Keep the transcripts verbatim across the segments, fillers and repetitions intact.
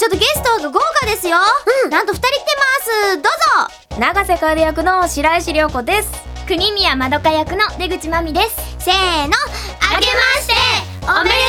ちょっとゲストが豪華ですよ。うん、なんとふたり来てます。どうぞ。 永瀬楓役の白石涼子です。 国宮まどか役の出口まみです。 せーの、あけましておめでと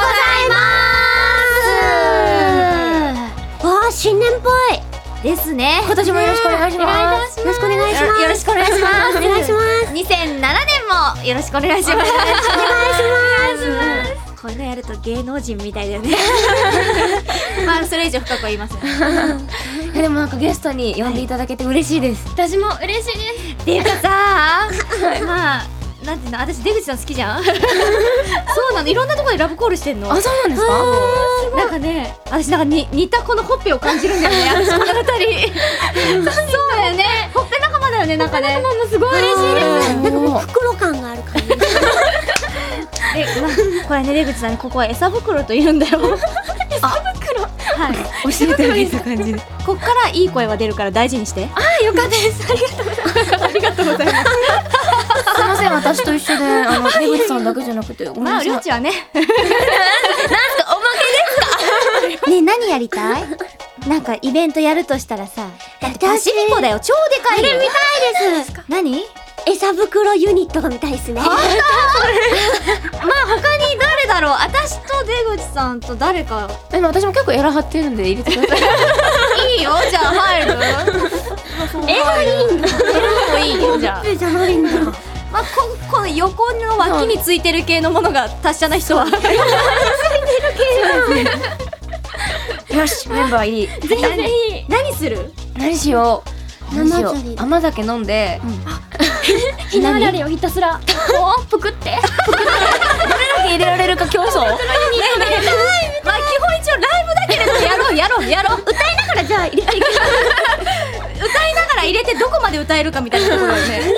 うございます。わあ、新年っぽいですね。 今年もよろしくお願いします。 よろしくお願いします。 よろしくお願いします。 お願いします。 にせんななねんもよろしくお願いします。お願いします。こういうのやると芸能人みたいだよね。まあそれ以上深くは言いません。 でもなんかゲストに呼んでいただけて嬉しいです。 私も嬉しいです。 っていうかさ、まあなんていうの、私出口さん好きじゃん。そうなの、いろんなところでラブコールしてんの。 あ、そうなんですか。 なんかね、私なんかに似たこのほっぺを感じるんだよね。私この二人。そうだよね。ほっぺ仲間だよね、なんかね。 もうすごい嬉しいです。 なんかもう袋感がある感じ。で、まあ、これね、出口さん、ここは餌袋と言うんだよ。 餌袋。 はい、教えてあげた感じで。こっからいい声は出るから大事にして。 ああ、よかったです。ありがとうございます。ありがとうございます。 すいません、私と一緒で、あの出口さんだけじゃなくて、 まありょうちはね。 なんすか、おまけですか。 ね、何やりたい？なんかイベントやるとしたらさ、だってパシフィコだよ、超でかいよ。あれ見たいです。何？餌袋ユニットが見たいですね。まあ他に誰だろう。私と出口さんと誰か。 でも私も結構エラ張ってるんで入れてください。 いいよ、じゃあ入る。エラいいんだ。エラもいいよ、じゃあ。ほっぺじゃないんだ。まあここの横の脇についてる系のものが達者な人は。ついてる系。よし、メンバーいい。 ぜひぜひ。 何する？ 何しよう。何しよう。甘酒飲んで。 ひなあられをひたすらおーぷくってぷくってどれだけ入れられるか競争。まあ基本一応ライブだけれどやろうやろうやろう。歌いながらじゃあ入れていく。歌いながら入れてどこまで歌えるかみたいなところよね。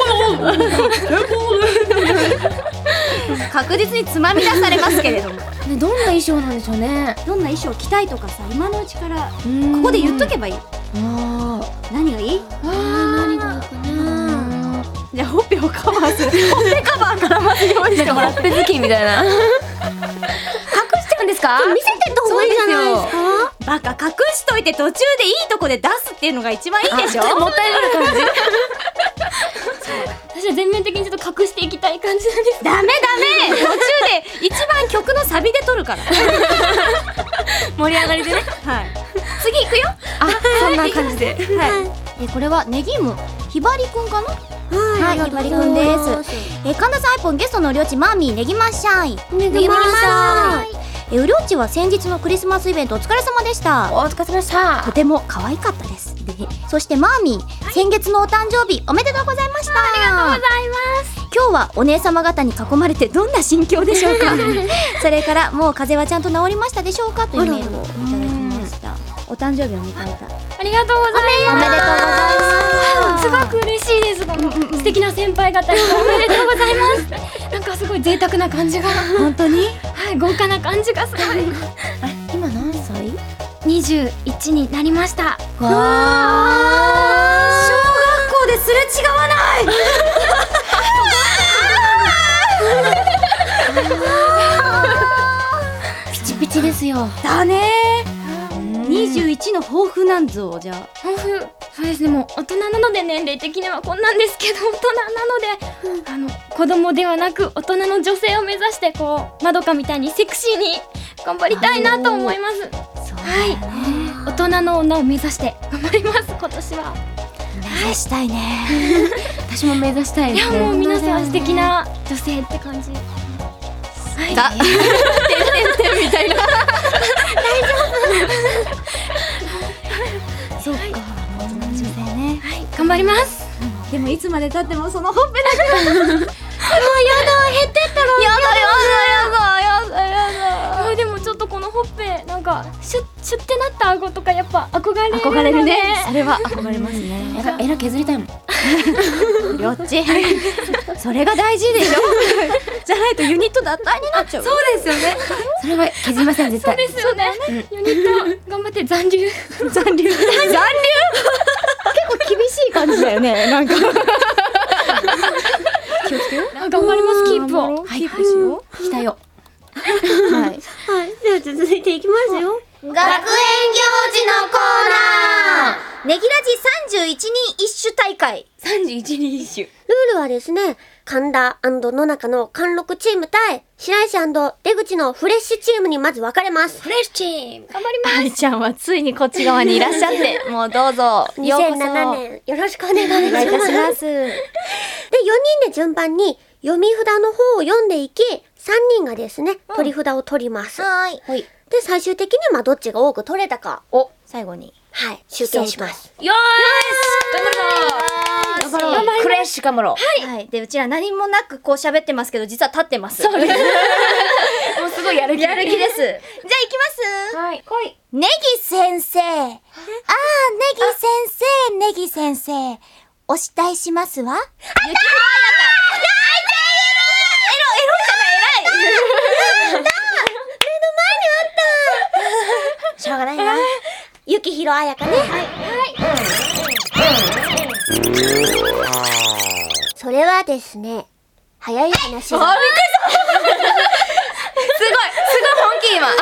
確実につまみ出されますけれども。 ね、どんな衣装なんでしょうね。 どんな衣装着たいとかさ、今のうちからここで言っとけばいい。ああ、何がいい？ああ、何がいいかな。じゃあほっぺをカバーする。ほっぺカバーからまず用意してもらって。 ほっぺ頭巾みたいな。隠しちゃうんですか？ 見せてった方がいいじゃないですか。バカ、隠しといて途中でいいとこで出すっていうのが一番いいでしょ。 もったいない感じ。 私は全面的にちょっと隠していきたい感じなんです。 ダメダメ。途中で一番曲のサビで撮るから。 盛り上がりでね。 はい。次行くよ。 あ、そんな感じで。 はい。え、これはネギムひばりくんかな。はい、ひばりくんです。え、神田さん、アイポンゲストのうりょうちマーミーねぎまっしゃい。 ねぎまっしゃい。 え、うりょうちは先日のクリスマスイベントお疲れ様でした。 お疲れ様でした。 とても可愛かったです。そしてマーミー、先月のお誕生日おめでとうございました。 ありがとうございます。 今日はお姉様方に囲まれてどんな心境でしょうか。それからもう風邪はちゃんと治りましたでしょうかというメールをいただきました。お誕生日を迎えた。 ありがとうございます。 おめでとうございます。 すごく嬉しいです。素敵な先輩方におめでとうございます。なんかすごい贅沢な感じが。 本当に？ はい、豪華な感じがすごい。 今何歳？ にじゅういちになりました。わあ。小学校ですれ違わない。 ピチピチですよ。 だね。にじゅういちの抱負なんぞ。じゃあ抱負、そうですね、もう大人なので年齢的にはこんなんですけど、大人なので、うん、あの子供ではなく大人の女性を目指してこうまどかみたいにセクシーに頑張りたいなと思います。はい、大人の女を目指して頑張ります。今年は目指したいね。 私も目指したいですね。 いやもう皆さん素敵な女性って感じ。はい。 だ。てんてんてんみたいな。大丈夫。そうか。大人の女性ね。 はい、頑張ります。 でもいつまで経ってもそのほっぺだけ。もうやだ、減ってったら。 やだやだやだやだやだ。でもちょっとこのほっぺなんかシュッシュッてなった顎とかやっぱ憧れる。 憧れるね。それは憧れますね。 えらえら削りたいもん。 りょっち。それが大事でしょ。じゃないとユニット脱退になっちゃう。 そうですよね。それは削りません絶対。 そうですよね。ユニット頑張って残留。 残留。残留。結構厳しい感じだよね。なんか。気をつけよう。 頑張りますキープを。 はい、キープしよう。 期待を。 はい。はい。では続いていきますよ。 学園行事ネギラジさんじゅういちにん一首大会。 さんじゅういちにん一首。 ルールはですね、神田&野中の貫禄チーム対白石&出口のフレッシュチームにまず分かれます。 フレッシュチーム。 頑張ります。 愛ちゃんはついにこっち側にいらっしゃって、もうどうぞ。 にせんななねんよろしくお願いします。 お願いいたします。 で、よにんで順番に読み札の方を読んでいき、さんにんがですね、取り札を取ります。 はーい。 ほい。 で、最終的にまあどっちが多く取れたかを、 最後に。 はい、集計します。 よーし頑張ろう頑張ろうフレッシュ頑張ろう。 はい。で、うちら何もなくこう喋ってますけど、実は立ってます。 そうです。もうすごいやる気。 やる気です。じゃあ行きますはい。来い。 ネギ先生。あー、ネギ先生、ネギ先生。お慕いしますわ。あったーやったーエロ、エロじゃない、偉いやったー目の前にあったーしょうがないな。 ゆきひろあやかね。はい。それはですね、早い話が。 すごいすごい本気今。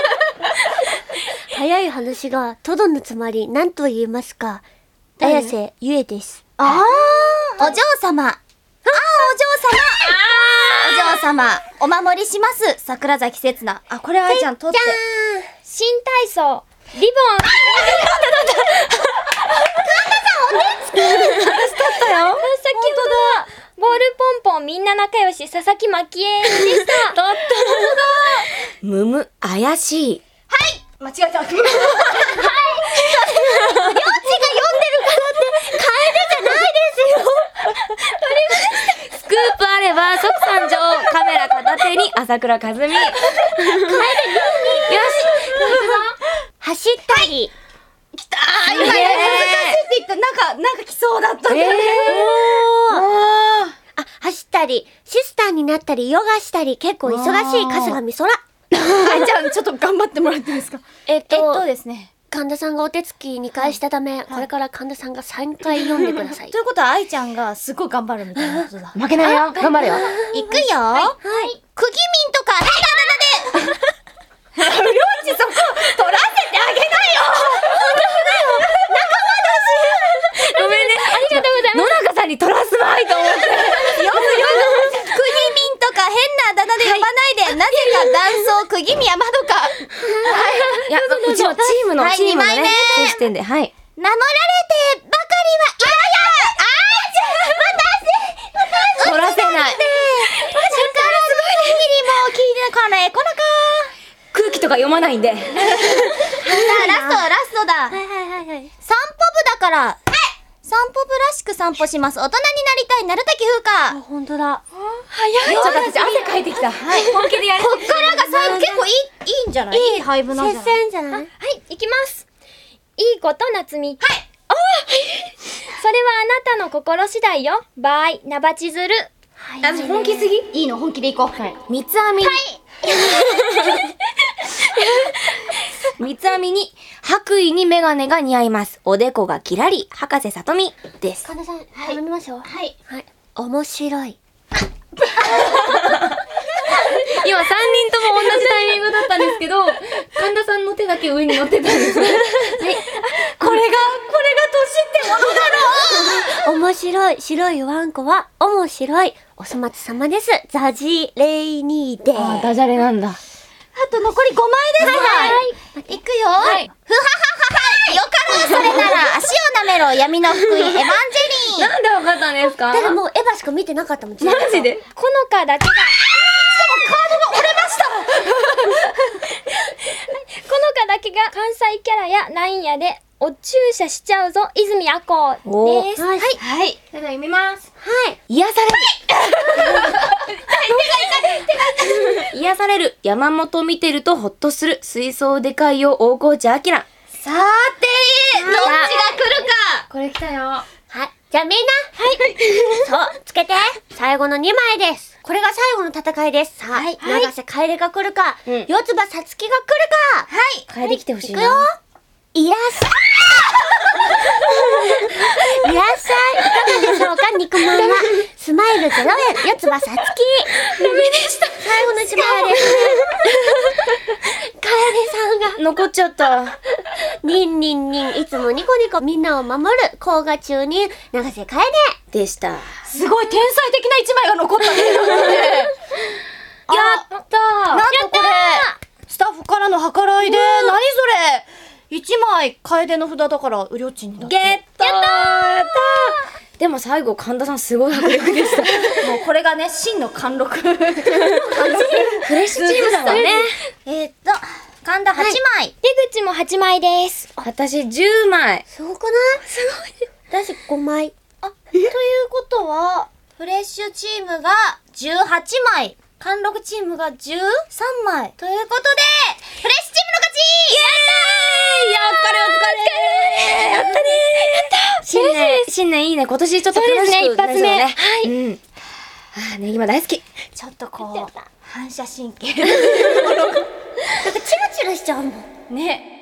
早い話が、とどのつまり、何と言えますか。綾瀬ゆえです。 あー、お嬢様。あー、お嬢様。お嬢様、お守りします。桜崎せつな。あ、これあいちゃん取って。 新体操、リボン。 だよ。 先ほど、ボールポンポンみんな仲良し、佐々木蒔絵でした。 だったむむ、怪しい。 間違えた。 スクープあれば即参上。カメラ片手に朝倉和美。よし。 走ったり。 あー、今、難しいって言った。なんか、なんか来そうだったね。 えあ、走ったり、シスターになったり、ヨガしたり、結構忙しい春日美空。 あいちゃん、ちょっと頑張ってもらっていいですか。 えっえっとと、 ですね。 神田さんがお手つきにかいしたため、これから神田さんがさんかい読んでくださいと。いうことは、あいちゃんがすごい頑張るみたいなことだ。 ー負けないよ。頑張るよ。 いくよ。はい。くぎみんとか、変なだだで。りょうちそこ、取らせてあげなよ。 ごめんね。 ありがとうございます。 野中さんに取らすまいと思って。 よくよく、くぎみんとか変なあだ名で呼ばないで、なぜか男装くぎみやまどか。 いや、うちのチームのはいチームのねにまいめ、 選手点で、はい。 名乗られてばかりは、いやいや、あーちゃん、 取らせない。 力すごいにぎりも聞いてこない、このか。 空気とか読まないんで。 さあ、ラスト、ラストだ。 はいはいはいはい。 散歩部だから、散歩部らしく散歩します。大人になりたい、鳴滝風あ、 花。 ほんとだ。 早い。ちょっと私汗かいてきた。はい。本気でやる。 こっからが最後結構いい、いいんじゃない？いい配分なんじ接ゃない？ 戦じゃない？ はい、いきます。いいこと夏美。はい。あそれはあなたの心次第よ。バイ、なばちずる。 私本気すぎ？ いいの、本気でいこう。 はい。三つ編み。はい。三つ編みに、白衣にメガネが似合います。おでこがキラリ、博士さとみです。 神田さん、頼みますよ。 はい。 はい。面白い。 今さんにんとも同じタイミングだったんですけど、神田さんの手だけ上に乗ってたんですね。はい。 これが、これが年ってものだろう。 面白い。白いワンコは面白い。お粗末様です。ザジーレイニーデー。 あ、ダジャレなんだ。 あと残りごまいです。はい。いくよ。 はいふはははは。よかろう、それなら、足を舐めろ、闇の福音、エヴァンジェリー。 なんでわかったんですか？ だってもうエヴァしか見てなかったもん。 マジで？ このかだけが、このかだけが関西キャラやなんやでお注射しちゃうぞ泉あこおです。 はい。はい。 はい。 それでは読みます。 はい。 癒される。癒される。山本見てるとほっとする。水槽でかいよ、大河内明。 さーてー、どっちが来るか。 これ来たよ。 はい。じゃあみんな。はい。そう、つけて。最後のにまいです。これが最後の戦いです。さあ、 はい長瀬楓が来るか、 うん四つ葉さつきが来るか。 はい。 楓来てほしいいくよ。 な。 いらっしゃい。いらっしゃい。いかがでしょうか、肉まんは。スマイルゼロえん、四つ葉さつき。ダメでした。最後の一枚です。楓さんが残っちゃった。 ニンニンニン、いつもニコニコみんなを守る、甲賀中に長瀬楓でした。 すごい天才的な一枚が残ったね。 やったー。 なんとこれ、スタッフからの計らいで、何それ一枚楓の札だからうりょちんにだって。 ゲットー。やったー。でも最後神田さんすごい迫力でした。 もうこれがね、真の貫禄。フレッシュチームだもんね。 えーっと、神田はちまい。 出口もはちまいです。 私じゅうまい。 すごくない？すごい。私ごまい。 あ、ということは、フレッシュチームがじゅうはちまい、貫禄チームがじゅうさんまい。ということで、フレッシュチームの勝ち。イエーイ。やったね、お疲れ。やったね。 新年、新年いいね。今年ちょっと楽しくなりそうだね。 そうですね、一発目。 はい。うん。あーね、今大好き。 ちょっとこう、反射神経。 なんかチラチラしちゃうもん。 ね。